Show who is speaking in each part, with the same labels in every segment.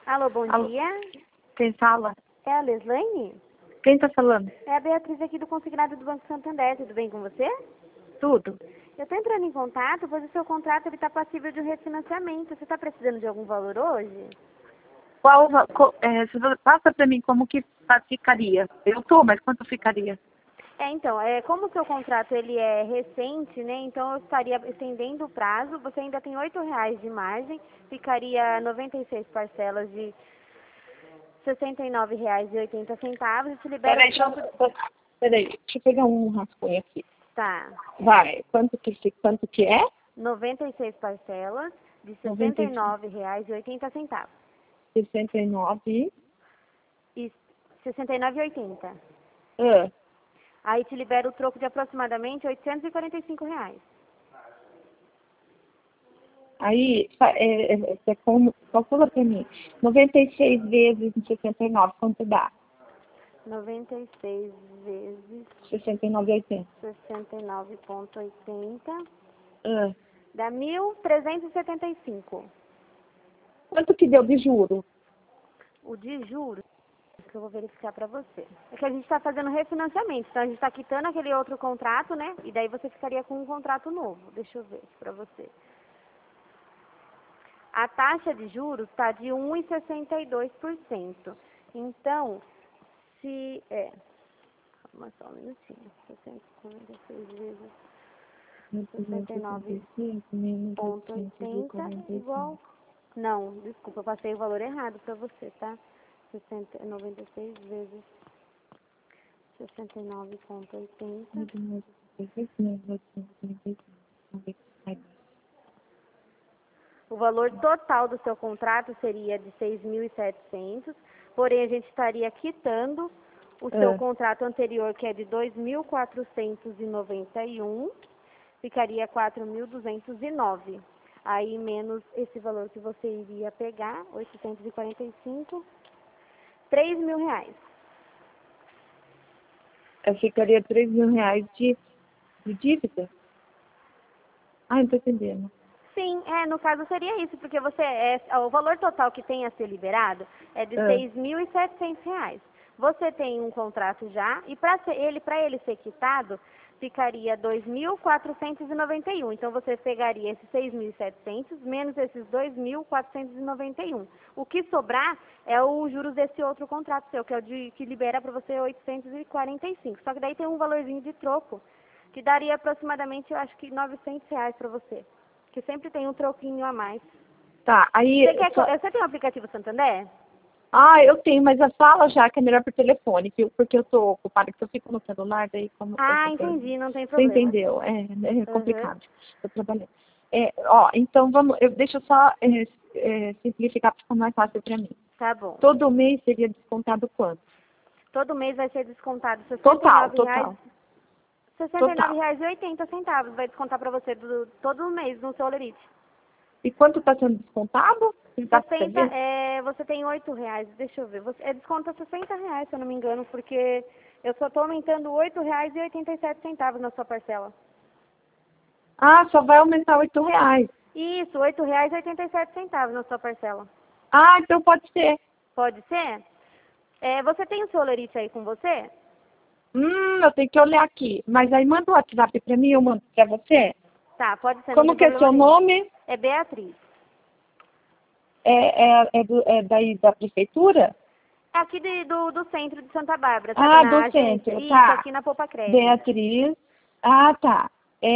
Speaker 1: Alô, bom
Speaker 2: Alô,
Speaker 1: dia.
Speaker 2: quem fala?
Speaker 1: É a Leslane?
Speaker 2: Quem tá falando?
Speaker 1: É a Beatriz aqui do Consignado do Banco Santander. Tudo bem com você?
Speaker 2: Tudo.
Speaker 1: Eu estou entrando em contato, pois o seu contrato está passível de um refinanciamento. Você está precisando de algum valor hoje?
Speaker 2: Você passa pra mim como que ficaria. Eu tô, mas quanto ficaria?
Speaker 1: Então, como o seu contrato ele é recente, né? Então eu estaria estendendo o prazo. Você ainda tem R$ 8 de margem, ficaria 96 parcelas de R$ 69,80 e te libera
Speaker 2: Peraí,
Speaker 1: o troco.
Speaker 2: deixa eu pegar um rascunho aqui.
Speaker 1: Tá.
Speaker 2: Vai, quanto que é?
Speaker 1: 96 parcelas de R$
Speaker 2: 95,
Speaker 1: 69,80.
Speaker 2: 69.
Speaker 1: E R$ 69,80.
Speaker 2: Ah,
Speaker 1: Aí te libera o troco de aproximadamente R$ 845.
Speaker 2: aí, calcula pra mim. 96 vezes 69, quanto dá?
Speaker 1: 96 vezes
Speaker 2: 69,80.
Speaker 1: 69,80
Speaker 2: Ah,
Speaker 1: dá 1.375.
Speaker 2: quanto que deu de juro?
Speaker 1: O de juros, que eu vou verificar para você. É que a gente está fazendo refinanciamento, então a gente está quitando aquele outro contrato, né? E daí você ficaria com um contrato novo. Deixa eu ver aqui para você. A taxa de juros está de 1,62%. Então, se é... Calma só um minutinho. 646 vezes 69,80 igual... Não, desculpa, eu passei o valor errado para você, tá? 96 vezes 69,80. O valor total do seu contrato seria de 6.700, porém a gente estaria quitando o seu
Speaker 2: Ah,
Speaker 1: contrato anterior, que é de 2.491, ficaria 4.209. Aí menos esse valor que você iria pegar, 845, R$ 3.000.
Speaker 2: eu ficaria R$ 3.000 de dívida? Ah, não tô entendendo.
Speaker 1: Sim, no caso seria isso, porque o valor total que tem a ser liberado é de
Speaker 2: Ah,
Speaker 1: R$ 6.700. Você tem um contrato já e para ele ser quitado, ficaria 2.491. Então você pegaria esses 6.700 menos esses 2.491. O que sobrar é o juros desse outro contrato seu, que é o que libera para você 845. Só que daí tem um valorzinho de troco, que daria aproximadamente, eu acho que R$ 900 para você. Que sempre tem um troquinho a mais.
Speaker 2: tá, aí...
Speaker 1: Você tem o aplicativo Santander?
Speaker 2: Ah, eu tenho, mas fala já que é melhor por telefone, viu? Porque eu tô ocupada, que eu fico no celular, daí como eu
Speaker 1: Ah,
Speaker 2: tô bem...
Speaker 1: entendi, não tem
Speaker 2: Você
Speaker 1: problema.
Speaker 2: entendeu? É
Speaker 1: Uhum.
Speaker 2: complicado. Tô trabalhando. Então vamos... deixa eu só simplificar para ficar mais fácil para mim.
Speaker 1: Tá bom.
Speaker 2: Todo mês seria descontado quanto?
Speaker 1: Todo mês vai ser descontado R$
Speaker 2: Total,
Speaker 1: 69,00,
Speaker 2: total,
Speaker 1: R$
Speaker 2: total.
Speaker 1: 69,80. Vai descontar para você todo mês no seu Olerite.
Speaker 2: E quanto está sendo descontado? Você tá
Speaker 1: 60,
Speaker 2: sabendo?
Speaker 1: você tem R$ 8, deixa eu ver. Desconta R$ 60, se eu não me engano, porque eu só estou aumentando R$ 8,87 na sua parcela.
Speaker 2: Ah, só vai aumentar R$ 8.
Speaker 1: Isso, R$ 8,87 na sua parcela.
Speaker 2: Ah, então pode ser.
Speaker 1: Pode ser? Você tem o seu Olerite aí com você?
Speaker 2: Eu tenho que olhar aqui. Mas aí manda o WhatsApp para mim, eu mando para você.
Speaker 1: Tá, pode ser, não
Speaker 2: Como
Speaker 1: tem
Speaker 2: que é
Speaker 1: problema
Speaker 2: seu
Speaker 1: nenhum.
Speaker 2: nome?
Speaker 1: É Beatriz.
Speaker 2: É daí da prefeitura?
Speaker 1: É aqui do centro de Santa Bárbara, sabe,
Speaker 2: Ah,
Speaker 1: na
Speaker 2: do
Speaker 1: agência?
Speaker 2: centro,
Speaker 1: Isso,
Speaker 2: tá.
Speaker 1: aqui na Poupa Cred.
Speaker 2: Beatriz. Ah, tá.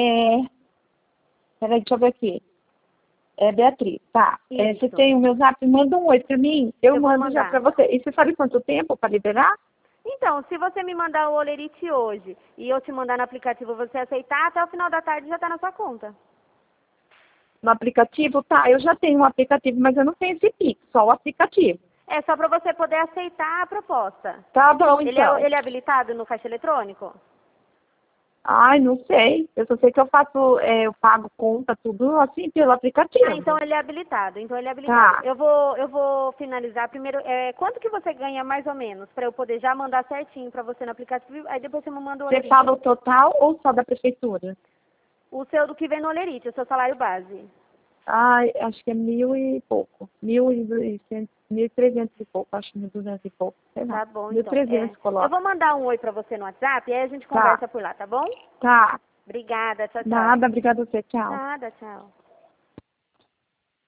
Speaker 2: Peraí, deixa eu ver aqui. É Beatriz, tá. Você
Speaker 1: Isso,
Speaker 2: tem o meu zap? Manda um oi para mim. Eu
Speaker 1: eu vou
Speaker 2: mando já
Speaker 1: mandar.
Speaker 2: para você. E você sabe quanto tempo para liberar?
Speaker 1: Então, se você me mandar o Olerite hoje e eu te mandar no aplicativo você aceitar, até o final da tarde já tá na sua conta.
Speaker 2: No aplicativo? Tá, eu já tenho um aplicativo, mas eu não tenho esse Pix, só o aplicativo.
Speaker 1: É só para você poder aceitar a proposta.
Speaker 2: Tá bom,
Speaker 1: Ele
Speaker 2: então.
Speaker 1: é, ele é habilitado no caixa eletrônico?
Speaker 2: Ai, não sei. Eu só sei que eu pago conta, tudo assim pelo
Speaker 1: Ah, então
Speaker 2: aplicativo.
Speaker 1: ele é habilitado. Então ele é habilitado.
Speaker 2: Tá.
Speaker 1: Eu vou finalizar primeiro. Quanto que você ganha mais ou menos para eu poder já mandar certinho para você no aplicativo? Aí depois você me manda o
Speaker 2: Você
Speaker 1: Olerite.
Speaker 2: fala o total ou só da prefeitura?
Speaker 1: O seu do que vem no Olerite, o seu salário base.
Speaker 2: Ai, acho que é 1.000 e pouco. 1.200, 1.300 e pouco, acho que 1.200 e pouco, sei lá.
Speaker 1: Tá bom, então.
Speaker 2: 1.300
Speaker 1: Eu vou
Speaker 2: coloca.
Speaker 1: mandar um oi pra você no WhatsApp e aí a gente
Speaker 2: Tá,
Speaker 1: conversa por lá, tá bom?
Speaker 2: tá.
Speaker 1: Obrigada, tchau, tchau.
Speaker 2: Nada, obrigada a você, tchau.
Speaker 1: Nada, tchau.